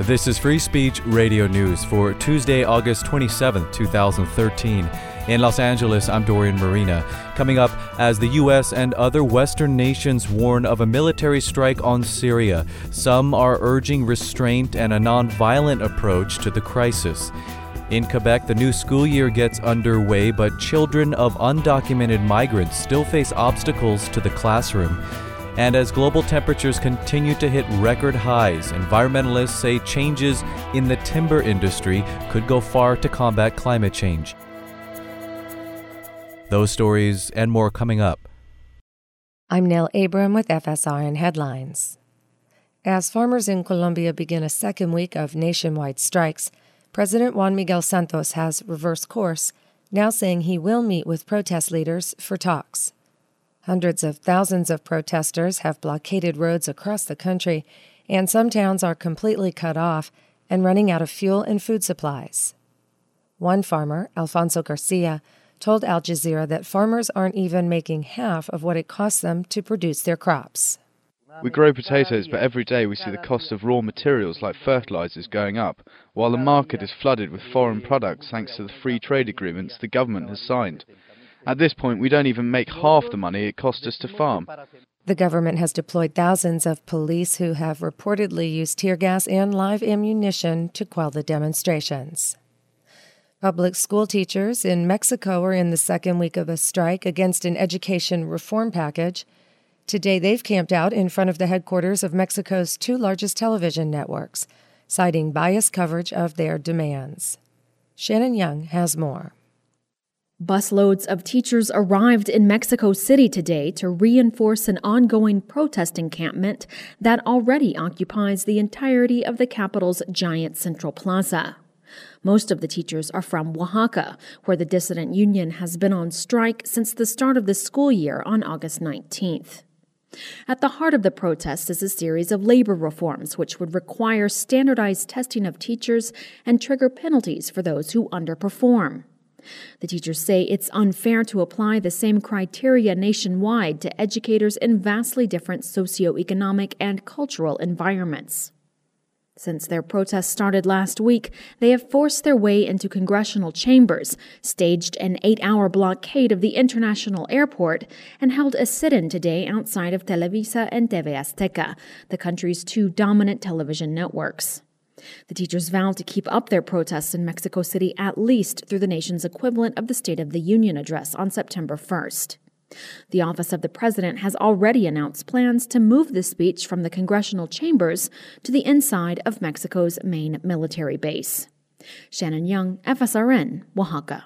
This is Free Speech Radio News for Tuesday, August 27, 2013. In Los Angeles, I'm Dorian Marina. Coming up, as the U.S. and other Western nations warn of a military strike on Syria, some are urging restraint and a nonviolent approach to the crisis. In Quebec, the new school year gets underway, but children of undocumented migrants still face obstacles to the classroom. And as global temperatures continue to hit record highs, environmentalists say changes in the timber industry could go far to combat climate change. Those stories and more coming up. I'm Nell Abram with FSRN Headlines. As farmers in Colombia begin a second week of nationwide strikes, President Juan Miguel Santos has reversed course, now saying he will meet with protest leaders for talks. Hundreds of thousands of protesters have blockaded roads across the country, and some towns are completely cut off and running out of fuel and food supplies. One farmer, Alfonso Garcia, told Al Jazeera that farmers aren't even making half of what it costs them to produce their crops. We grow potatoes, but every day we see the cost of raw materials like fertilizers going up, while the market is flooded with foreign products thanks to the free trade agreements the government has signed. At this point, we don't even make half the money it costs us to farm. The government has deployed thousands of police who have reportedly used tear gas and live ammunition to quell the demonstrations. Public school teachers in Mexico are in the second week of a strike against an education reform package. Today, they've camped out in front of the headquarters of Mexico's two largest television networks, citing biased coverage of their demands. Shannon Young has more. Busloads of teachers arrived in Mexico City today to reinforce an ongoing protest encampment that already occupies the entirety of the capital's giant central plaza. Most of the teachers are from Oaxaca, where the dissident union has been on strike since the start of the school year on August 19th. At the heart of the protest is a series of labor reforms which would require standardized testing of teachers and trigger penalties for those who underperform. The teachers say it's unfair to apply the same criteria nationwide to educators in vastly different socioeconomic and cultural environments. Since their protests started last week, they have forced their way into congressional chambers, staged an 8-hour blockade of the international airport, and held a sit-in today outside of Televisa and TV Azteca, the country's two dominant television networks. The teachers vowed to keep up their protests in Mexico City at least through the nation's equivalent of the State of the Union address on September 1st. The Office of the President has already announced plans to move the speech from the congressional chambers to the inside of Mexico's main military base. Shannon Young, FSRN, Oaxaca.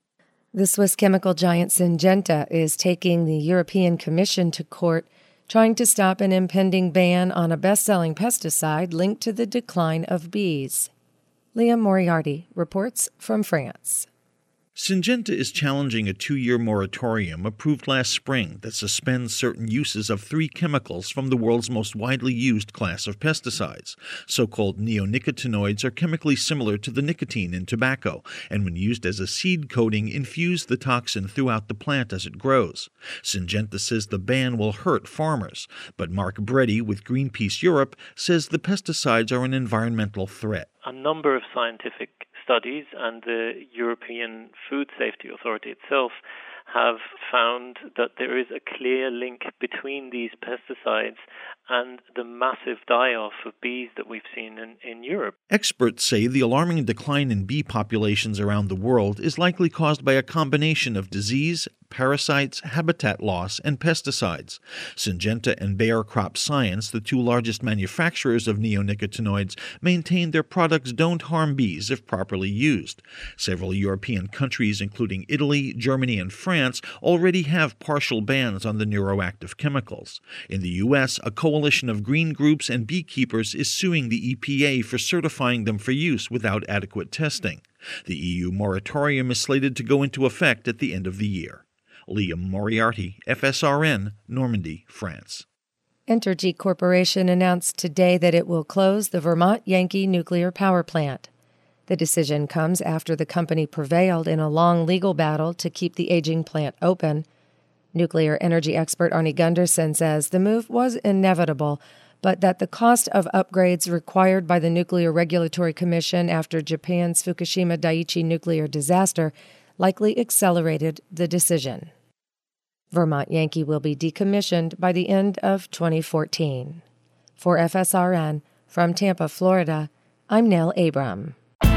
The Swiss chemical giant Syngenta is taking the European Commission to court, trying to stop an impending ban on a best-selling pesticide linked to the decline of bees. Liam Moriarty reports from France. Syngenta is challenging a 2-year moratorium approved last spring that suspends certain uses of 3 chemicals from the world's most widely used class of pesticides. So-called neonicotinoids are chemically similar to the nicotine in tobacco, and when used as a seed coating, infuse the toxin throughout the plant as it grows. Syngenta says the ban will hurt farmers, but Mark Breddy with Greenpeace Europe says the pesticides are an environmental threat. A number of scientific studies and the European Food Safety Authority itself have found that there is a clear link between these pesticides and the massive die-off of bees that we've seen in Europe. Experts say the alarming decline in bee populations around the world is likely caused by a combination of disease, parasites, habitat loss, and pesticides. Syngenta and Bayer Crop Science, the 2 largest manufacturers of neonicotinoids, maintain their products don't harm bees if properly used. Several European countries, including Italy, Germany, and France, already have partial bans on the neuroactive chemicals. In the U.S., a coalition of green groups and beekeepers is suing the EPA for certifying them for use without adequate testing. The EU moratorium is slated to go into effect at the end of the year. Liam Moriarty, FSRN, Normandy, France. Entergy Corporation announced today that it will close the Vermont Yankee nuclear power plant. The decision comes after the company prevailed in a long legal battle to keep the aging plant open. Nuclear energy expert Arnie Gundersen says the move was inevitable, but that the cost of upgrades required by the Nuclear Regulatory Commission after Japan's Fukushima Daiichi nuclear disaster likely accelerated the decision. Vermont Yankee will be decommissioned by the end of 2014. For FSRN, from Tampa, Florida, I'm Nell Abram.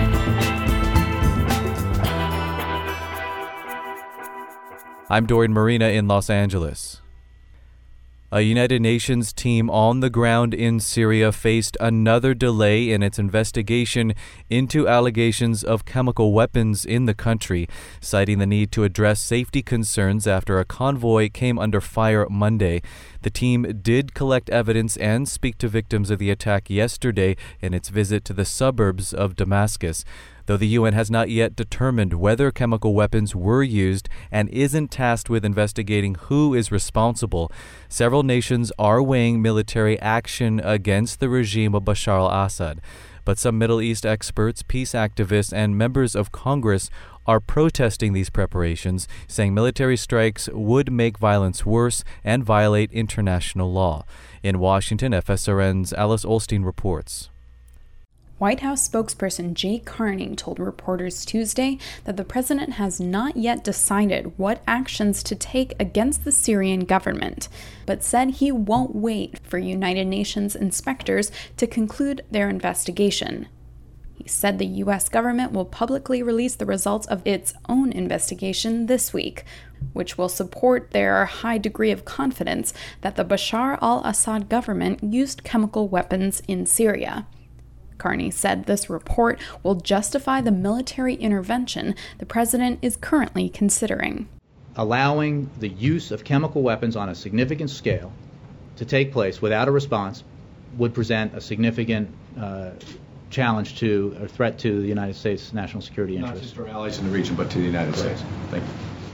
I'm Dorian Marina in Los Angeles. A United Nations team on the ground in Syria faced another delay in its investigation into allegations of chemical weapons in the country, citing the need to address safety concerns after a convoy came under fire Monday. The team did collect evidence and speak to victims of the attack yesterday in its visit to the suburbs of Damascus, though the UN has not yet determined whether chemical weapons were used and isn't tasked with investigating who is responsible. Several nations are weighing military action against the regime of Bashar al-Assad, but some Middle East experts, peace activists, and members of Congress are protesting these preparations, saying military strikes would make violence worse and violate international law. In Washington, FSRN's Alice Olstein reports. White House spokesperson Jay Carney told reporters Tuesday that the president has not yet decided what actions to take against the Syrian government, but said he won't wait for United Nations inspectors to conclude their investigation. He said the U.S. government will publicly release the results of its own investigation this week, which will support their high degree of confidence that the Bashar al-Assad government used chemical weapons in Syria. Carney said this report will justify the military intervention the president is currently considering. Allowing the use of chemical weapons on a significant scale to take place without a response would present a significant challenge to or threat to the United States' national security interests. Not just our allies in the region, but to the United States. Thank you.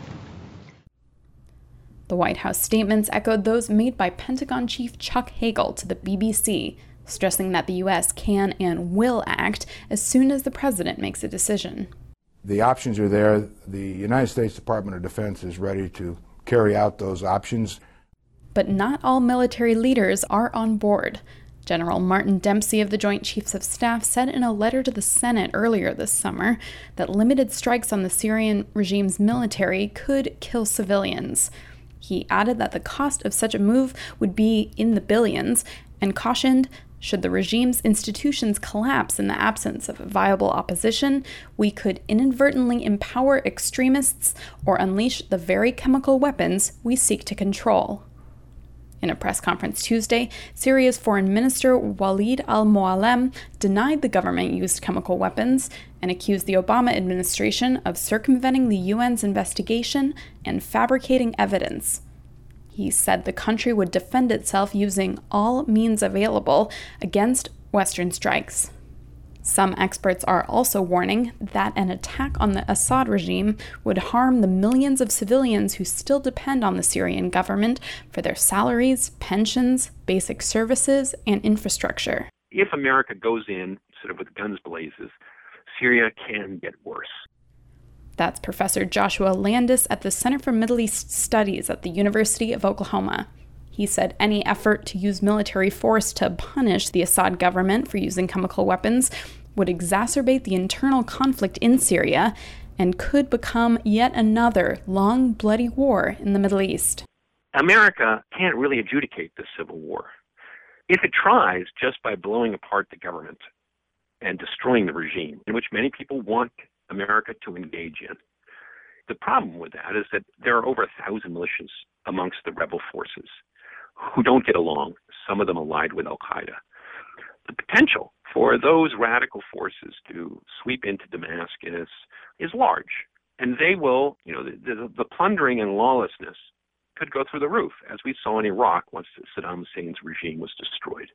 The White House statements echoed those made by Pentagon Chief Chuck Hagel to the BBC, stressing that the U.S. can and will act as soon as the president makes a decision. The options are there. The United States Department of Defense is ready to carry out those options. But not all military leaders are on board. General Martin Dempsey of the Joint Chiefs of Staff said in a letter to the Senate earlier this summer that limited strikes on the Syrian regime's military could kill civilians. He added that the cost of such a move would be in the billions and cautioned, should the regime's institutions collapse in the absence of a viable opposition, we could inadvertently empower extremists or unleash the very chemical weapons we seek to control. In a press conference Tuesday, Syria's Foreign Minister Walid al-Mualem denied the government used chemical weapons and accused the Obama administration of circumventing the UN's investigation and fabricating evidence. He said the country would defend itself using all means available against Western strikes. Some experts are also warning that an attack on the Assad regime would harm the millions of civilians who still depend on the Syrian government for their salaries, pensions, basic services, and infrastructure. If America goes in sort of with guns blazes, Syria can get worse. That's Professor Joshua Landis at the Center for Middle East Studies at the University of Oklahoma. He said any effort to use military force to punish the Assad government for using chemical weapons would exacerbate the internal conflict in Syria and could become yet another long, bloody war in the Middle East. America can't really adjudicate this civil war. If it tries just by blowing apart the government and destroying the regime, in which many people want America to engage in. The problem with that is that there are over 1,000 militias amongst the rebel forces who don't get along, some of them allied with al-Qaeda. The potential for those radical forces to sweep into Damascus is large, and they will, the plundering and lawlessness could go through the roof, as we saw in Iraq once Saddam Hussein's regime was destroyed.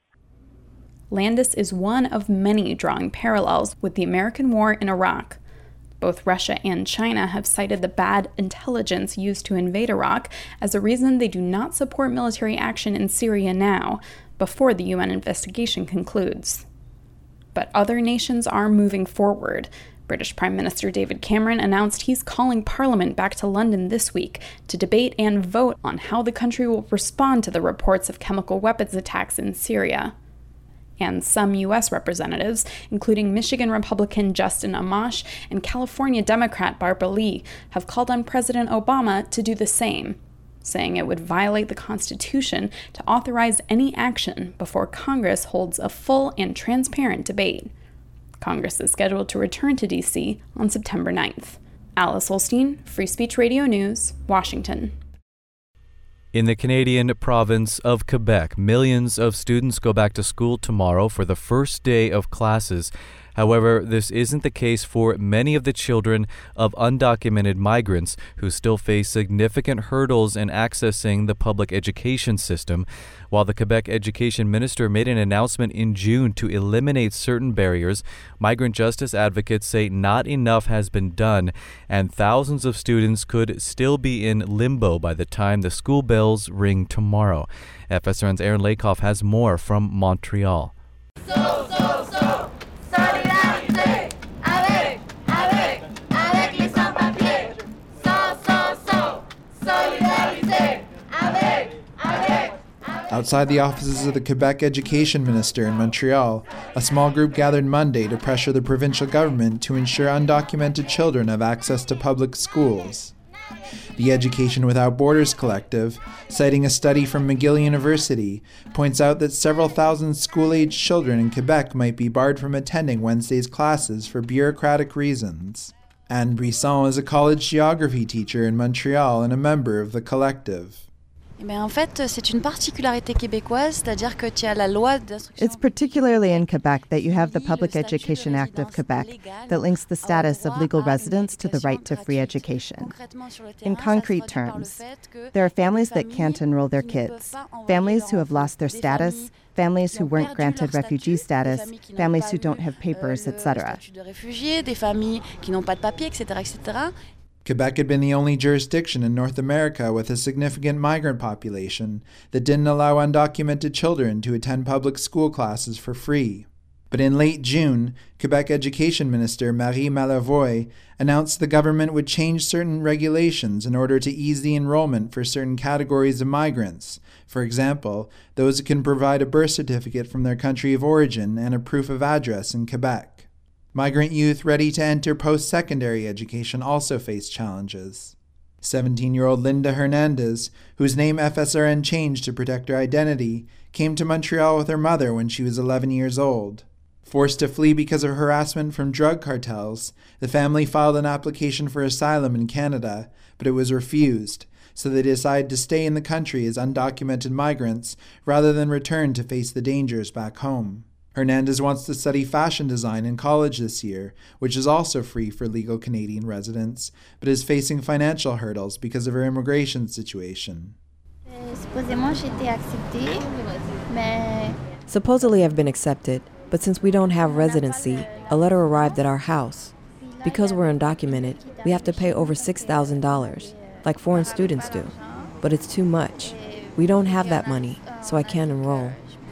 Landis is one of many drawing parallels with the American war in Iraq. Both Russia and China have cited the bad intelligence used to invade Iraq as a reason they do not support military action in Syria now, before the UN investigation concludes. But other nations are moving forward. British Prime Minister David Cameron announced he's calling Parliament back to London this week to debate and vote on how the country will respond to the reports of chemical weapons attacks in Syria. And some U.S. representatives, including Michigan Republican Justin Amash and California Democrat Barbara Lee, have called on President Obama to do the same, saying it would violate the Constitution to authorize any action before Congress holds a full and transparent debate. Congress is scheduled to return to D.C. on September 9th. Alice Holstein, Free Speech Radio News, Washington. In the Canadian province of Quebec, millions of students go back to school tomorrow for the first day of classes. However, this isn't the case for many of the children of undocumented migrants who still face significant hurdles in accessing the public education system. While the Quebec Education Minister made an announcement in June to eliminate certain barriers, migrant justice advocates say not enough has been done, and thousands of students could still be in limbo by the time the school bells ring tomorrow. FSRN's Aaron Lakoff has more from Montreal. Outside the offices of the Quebec Education Minister in Montreal, a small group gathered Monday to pressure the provincial government to ensure undocumented children have access to public schools. The Education Without Borders Collective, citing a study from McGill University, points out that several thousand school-aged children in Quebec might be barred from attending Wednesday's classes for bureaucratic reasons. Anne Brisson is a college geography teacher in Montreal and a member of the collective. It's particularly in Quebec that you have the Public Education Act of Quebec that links the status of legal residents to the right to free education. In concrete terms, there are families that can't enroll their kids, families who have lost their status, families who weren't granted refugee status, families who don't have papers, etc. Quebec had been the only jurisdiction in North America with a significant migrant population that didn't allow undocumented children to attend public school classes for free. But in late June, Quebec Education Minister Marie Malavoy announced the government would change certain regulations in order to ease the enrollment for certain categories of migrants. For example, those who can provide a birth certificate from their country of origin and a proof of address in Quebec. Migrant youth ready to enter post-secondary education also face challenges. 17-year-old Linda Hernandez, whose name FSRN changed to protect her identity, came to Montreal with her mother when she was 11 years old. Forced to flee because of harassment from drug cartels, the family filed an application for asylum in Canada, but it was refused, so they decided to stay in the country as undocumented migrants rather than return to face the dangers back home. Hernandez wants to study fashion design in college this year, which is also free for legal Canadian residents, but is facing financial hurdles because of her immigration situation. Supposedly I've been accepted, but since we don't have residency, a letter arrived at our house. Because we're undocumented, we have to pay over $6,000, like foreign students do. But it's too much. We don't have that money, so I can't enroll.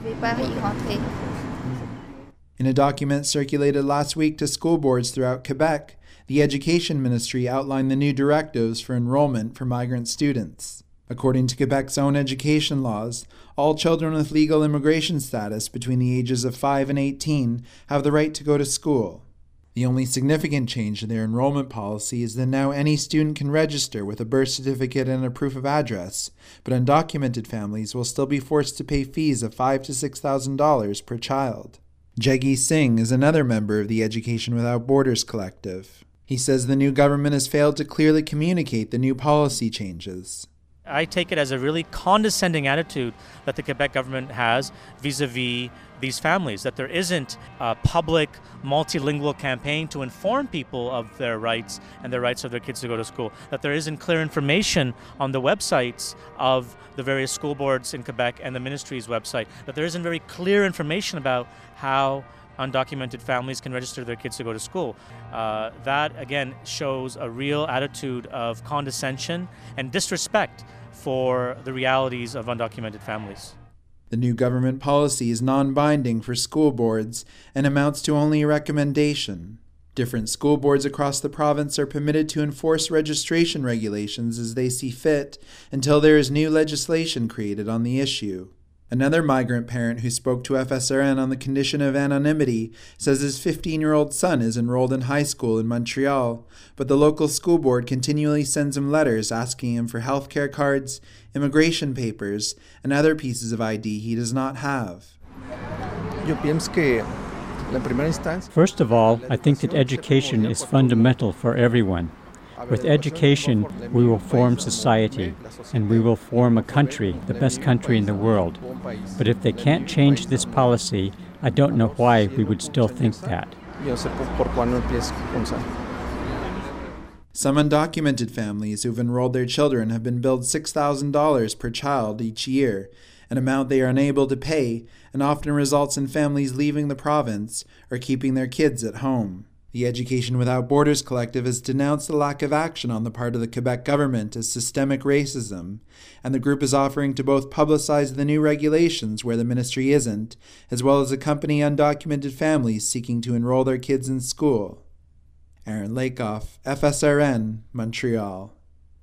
In a document circulated last week to school boards throughout Quebec, the Education Ministry outlined the new directives for enrollment for migrant students. According to Quebec's own education laws, all children with legal immigration status between the ages of 5 and 18 have the right to go to school. The only significant change in their enrollment policy is that now any student can register with a birth certificate and a proof of address, but undocumented families will still be forced to pay fees of $5,000 to $6,000 per child. Jaggi Singh is another member of the Education Without Borders collective. He says the new government has failed to clearly communicate the new policy changes. I take it as a really condescending attitude that the Quebec government has vis-a-vis these families, that there isn't a public multilingual campaign to inform people of their rights and the rights of their kids to go to school, that there isn't clear information on the websites of the various school boards in Quebec and the ministry's website, that there isn't very clear information about how undocumented families can register their kids to go to school. That, again, shows a real attitude of condescension and disrespect for the realities of undocumented families. The new government policy is non-binding for school boards and amounts to only a recommendation. Different school boards across the province are permitted to enforce registration regulations as they see fit until there is new legislation created on the issue. Another migrant parent who spoke to FSRN on the condition of anonymity says his 15-year-old son is enrolled in high school in Montreal, but the local school board continually sends him letters asking him for health care cards, immigration papers, and other pieces of ID he does not have. First of all, I think that education is fundamental for everyone. With education, we will form society, and we will form a country, the best country in the world. But if they can't change this policy, I don't know why we would still think that. Some undocumented families who've enrolled their children have been billed $6,000 per child each year, an amount they are unable to pay, and often results in families leaving the province or keeping their kids at home. The Education Without Borders Collective has denounced the lack of action on the part of the Quebec government as systemic racism, and the group is offering to both publicize the new regulations where the ministry isn't, as well as accompany undocumented families seeking to enroll their kids in school. Aaron Lakoff, FSRN, Montreal.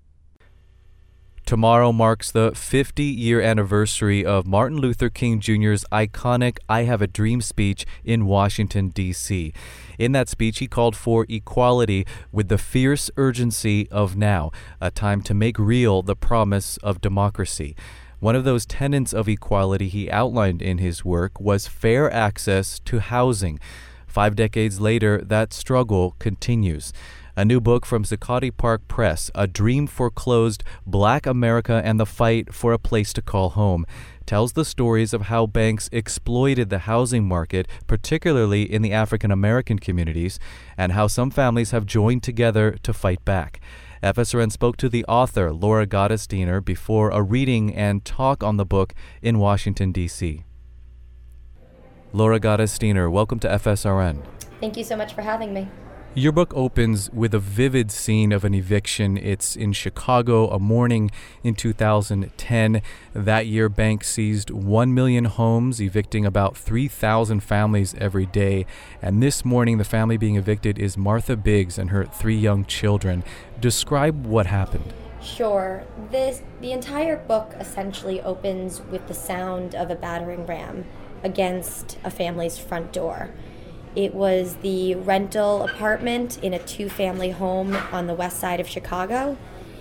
Tomorrow marks the 50-year anniversary of Martin Luther King Jr.'s iconic I Have a Dream speech in Washington, D.C. In that speech, he called for equality with the fierce urgency of now, a time to make real the promise of democracy. One of those tenets of equality he outlined in his work was fair access to housing. 5 decades later, that struggle continues. A new book from Zuccotti Park Press, A Dream Foreclosed, Black America and the Fight for a Place to Call Home, tells the stories of how banks exploited the housing market, particularly in the African American communities, and how some families have joined together to fight back. FSRN spoke to the author, Laura Gottesdiener, before a reading and talk on the book in Washington, D.C. Laura Gottesdiener, welcome to FSRN. Thank you so much for having me. Your book opens with a vivid scene of an eviction. It's in Chicago, a morning in 2010. That year, banks seized 1 million homes, evicting about 3,000 families every day. And this morning, the family being evicted is Martha Biggs and her 3 young children. Describe what happened. Sure. The entire book essentially opens with the sound of a battering ram against a family's front door. It was the rental apartment in a 2-family home on the west side of Chicago.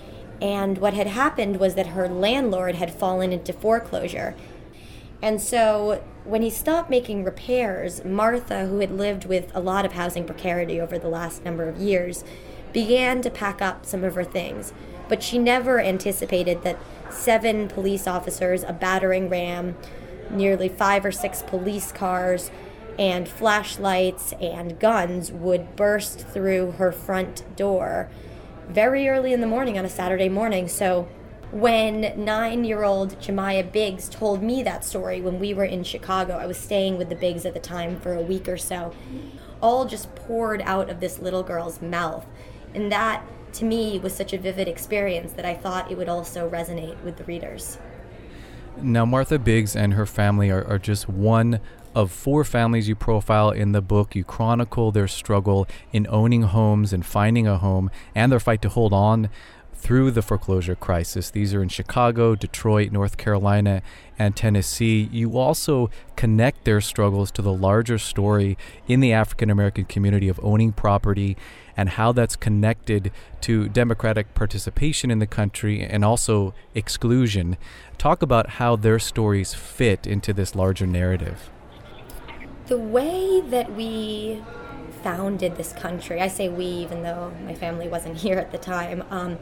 And what had happened was that her landlord had fallen into foreclosure. And so when he stopped making repairs, Martha, who had lived with a lot of housing precarity over the last number of years, began to pack up some of her things. But she never anticipated that 7 police officers, a battering ram, nearly 5 or 6 police cars, and flashlights and guns would burst through her front door very early in the morning on a Saturday morning. So when 9-year-old Jemiah Biggs told me that story when we were in Chicago, I was staying with the Biggs at the time for a week or so, all just poured out of this little girl's mouth. And that, to me, was such a vivid experience that I thought it would also resonate with the readers. Now, Martha Biggs and her family are just one of 4 families you profile in the book. You chronicle their struggle in owning homes and finding a home and their fight to hold on through the foreclosure crisis. These are in Chicago, Detroit, North Carolina, and Tennessee. You also connect their struggles to the larger story in the African American community of owning property and how that's connected to democratic participation in the country and also exclusion. Talk about how their stories fit into this larger narrative. The way that we founded this country, I say we even though my family wasn't here at the time,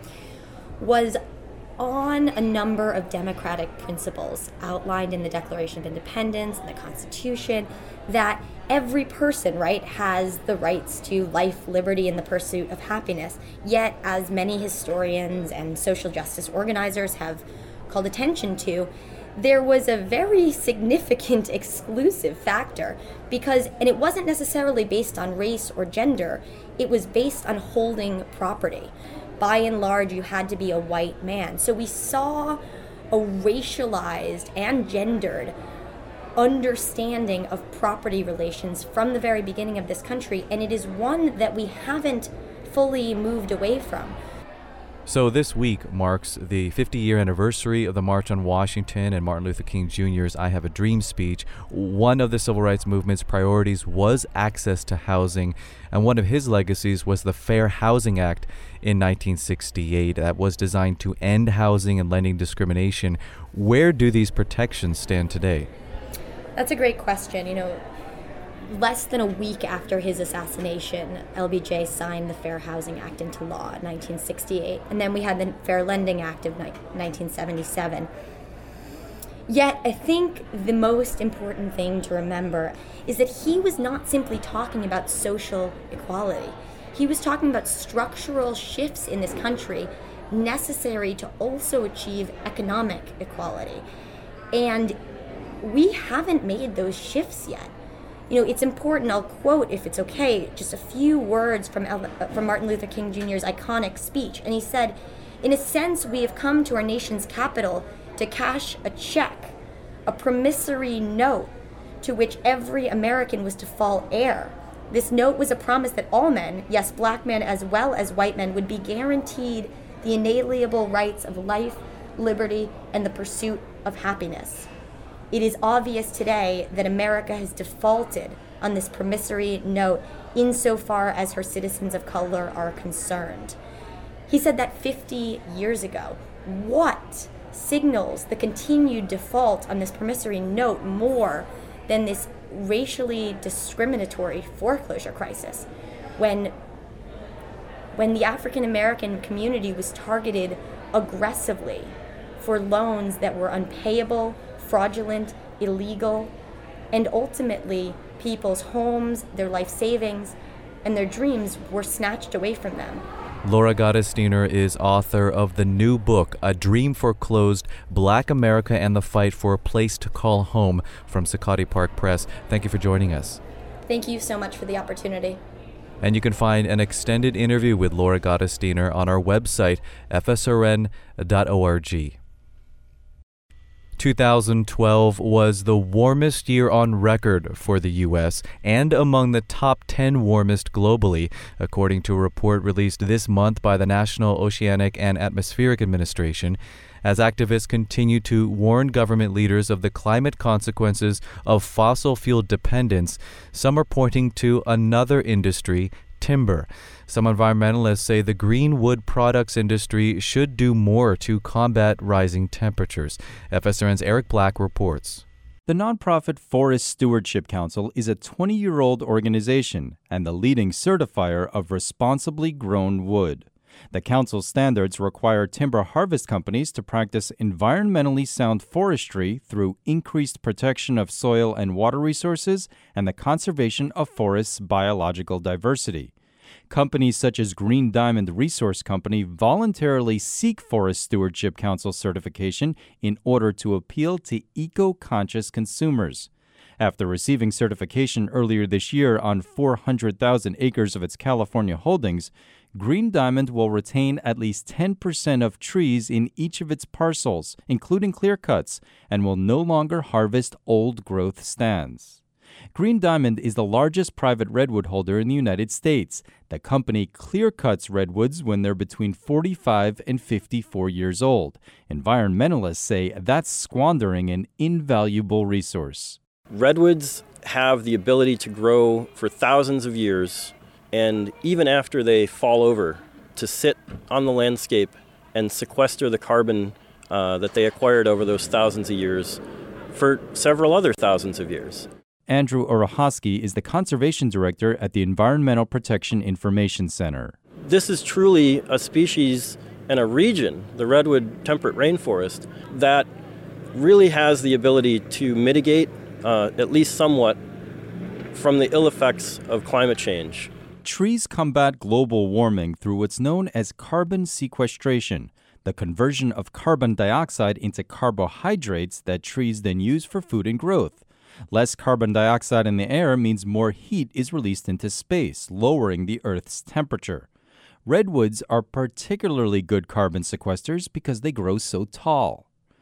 was on a number of democratic principles outlined in the Declaration of Independence and the Constitution, that every person, right, has the rights to life, liberty, and the pursuit of happiness. Yet, as many historians and social justice organizers have called attention to, there was a very significant exclusive factor and it wasn't necessarily based on race or gender, it was based on holding property. By and large, you had to be a white man. So we saw a racialized and gendered understanding of property relations from the very beginning of this country, and it is one that we haven't fully moved away from. So this week marks the 50-year anniversary of the March on Washington and Martin Luther King Jr.'s I Have a Dream speech. One of the civil rights movement's priorities was access to housing, and one of his legacies was the Fair Housing Act in 1968 that was designed to end housing and lending discrimination. Where do these protections stand today? That's a great question. Less than a week after his assassination, LBJ signed the Fair Housing Act into law in 1968, and then we had the Fair Lending Act of 1977. Yet, I think the most important thing to remember is that he was not simply talking about social equality. He was talking about structural shifts in this country necessary to also achieve economic equality. And we haven't made those shifts yet. It's important, I'll quote, if it's okay, just a few words from Martin Luther King Jr.'s iconic speech. And he said, "In a sense, we have come to our nation's capital to cash a check, a promissory note to which every American was to fall heir. This note was a promise that all men, yes, black men as well as white men, would be guaranteed the inalienable rights of life, liberty, and the pursuit of happiness. It is obvious today that America has defaulted on this promissory note insofar as her citizens of color are concerned." He said that 50 years ago. What signals the continued default on this promissory note more than this racially discriminatory foreclosure crisis, when the African American community was targeted aggressively for loans that were unpayable, fraudulent, illegal, and ultimately people's homes, their life savings, and their dreams were snatched away from them. Laura Gottesdiener is author of the new book, A Dream Foreclosed, Black America and the Fight for a Place to Call Home, from Zuccotti Park Press. Thank you for joining us. Thank you so much for the opportunity. And you can find an extended interview with Laura Gottesdiener on our website, fsrn.org. 2012 was the warmest year on record for the U.S. and among the top 10 warmest globally, according to a report released this month by the National Oceanic and Atmospheric Administration, as activists continue to warn government leaders of the climate consequences of fossil fuel dependence. Some are pointing to another industry, timber. Some environmentalists say the green wood products industry should do more to combat rising temperatures. FSRN's Eric Black reports. The nonprofit Forest Stewardship Council is a 20-year-old organization and the leading certifier of responsibly grown wood. The council's standards require timber harvest companies to practice environmentally sound forestry through increased protection of soil and water resources and the conservation of forests' biological diversity. Companies such as Green Diamond Resource Company voluntarily seek Forest Stewardship Council certification in order to appeal to eco-conscious consumers. After receiving certification earlier this year on 400,000 acres of its California holdings, Green Diamond will retain at least 10% of trees in each of its parcels, including clear cuts, and will no longer harvest old-growth stands. Green Diamond is the largest private redwood holder in the United States. The company clear cuts redwoods when they're between 45 and 54 years old. Environmentalists say that's squandering an invaluable resource. Redwoods have the ability to grow for thousands of years, and even after they fall over, to sit on the landscape and sequester the carbon that they acquired over those thousands of years for several other thousands of years. Andrew Orohosky is the conservation director at the Environmental Protection Information Center. This is truly a species and a region, the redwood temperate rainforest, that really has the ability to mitigate, at least somewhat, from the ill effects of climate change. Trees combat global warming through what's known as carbon sequestration, the conversion of carbon dioxide into carbohydrates that trees then use for food and growth. Less carbon dioxide in the air means more heat is released into space, lowering the Earth's temperature. Redwoods are particularly good carbon sequesters because they grow so tall.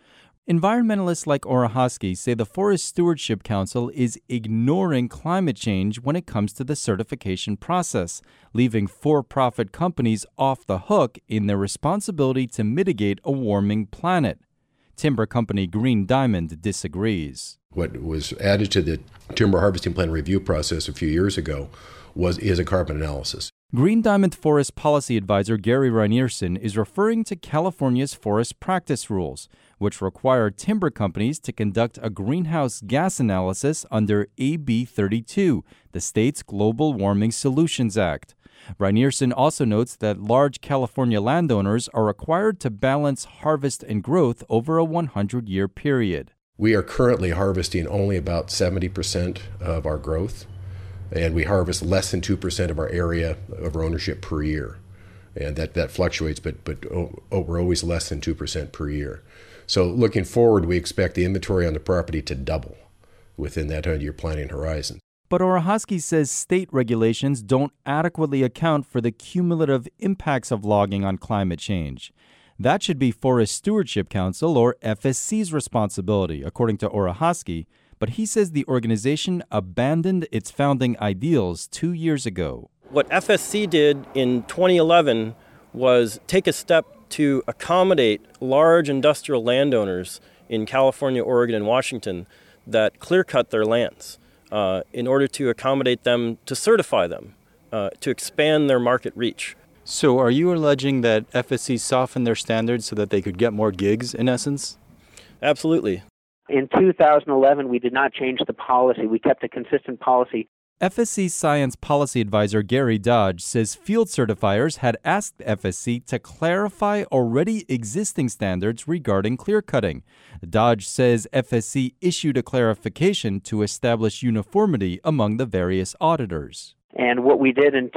Environmentalists like Orehosky say the Forest Stewardship Council is ignoring climate change when it comes to the certification process, leaving for-profit companies off the hook in their responsibility to mitigate a warming planet. Timber company Green Diamond disagrees. What was added to the timber harvesting plan review process a few years ago is a carbon analysis. Green Diamond Forest Policy Advisor Gary Reinierson is referring to California's forest practice rules, which require timber companies to conduct a greenhouse gas analysis under AB 32, the state's Global Warming Solutions Act. Reinierson also notes that large California landowners are required to balance harvest and growth over a 100-year period. We are currently harvesting only about 70% of our growth, and we harvest less than 2% of our area of our ownership per year. And that fluctuates, but we're always less than 2% per year. So looking forward, we expect the inventory on the property to double within that 100-year planning horizon. But Orehosky says state regulations don't adequately account for the cumulative impacts of logging on climate change. That should be Forest Stewardship Council, or FSC's, responsibility, according to Orehosky, but he says the organization abandoned its founding ideals 2 years ago. What FSC did in 2011 was take a step to accommodate large industrial landowners in California, Oregon, and Washington that clear-cut their lands in order to accommodate them, to certify them, to expand their market reach. So are you alleging that FSC softened their standards so that they could get more gigs, in essence? Absolutely. In 2011, we did not change the policy. We kept a consistent policy. FSC Science Policy Advisor Gary Dodge says field certifiers had asked FSC to clarify already existing standards regarding clear-cutting. Dodge says FSC issued a clarification to establish uniformity among the various auditors. And what we did in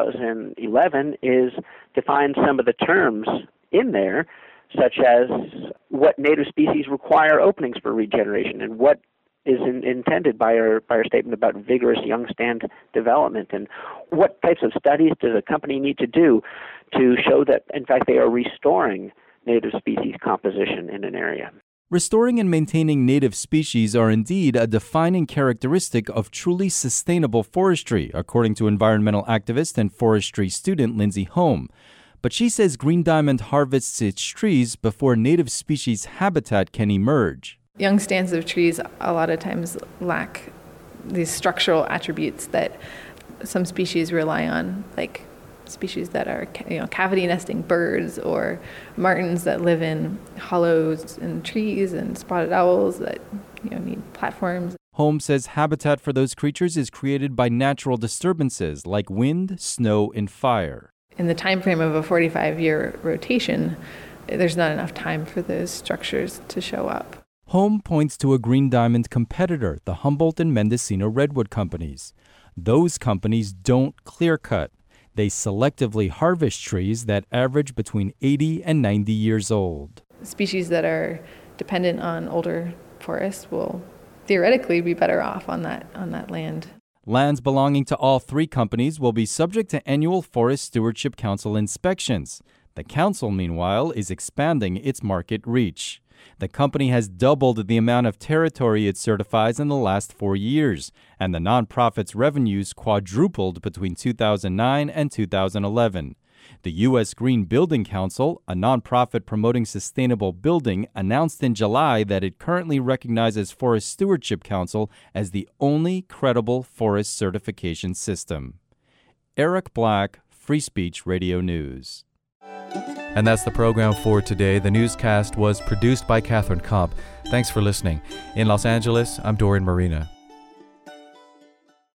2011 is define some of the terms in there, such as what native species require openings for regeneration and what is intended by our statement about vigorous young stand development, and what types of studies does a company need to do to show that, in fact, they are restoring native species composition in an area. Restoring and maintaining native species are indeed a defining characteristic of truly sustainable forestry, according to environmental activist and forestry student Lindsay Home. But she says Green Diamond harvests its trees before native species habitat can emerge. Young stands of trees a lot of times lack these structural attributes that some species rely on, like species that are cavity nesting birds or martins that live in hollows in trees and spotted owls that need platforms. Holmes says habitat for those creatures is created by natural disturbances like wind, snow, and fire. In the time frame of a 45-year rotation, there's not enough time for those structures to show up. Home points to a Green Diamond competitor, the Humboldt and Mendocino Redwood Companies. Those companies don't clear-cut. They selectively harvest trees that average between 80 and 90 years old. Species that are dependent on older forests will theoretically be better off on that land. Lands belonging to all three companies will be subject to annual Forest Stewardship Council inspections. The council, meanwhile, is expanding its market reach. The company has doubled the amount of territory it certifies in the last 4 years, and the nonprofit's revenues quadrupled between 2009 and 2011. The U.S. Green Building Council, a nonprofit promoting sustainable building, announced in July that it currently recognizes Forest Stewardship Council as the only credible forest certification system. Eric Black, Free Speech Radio News. And that's the program for today. The newscast was produced by Catherine Kopp. Thanks for listening. In Los Angeles, I'm Dorian Marina.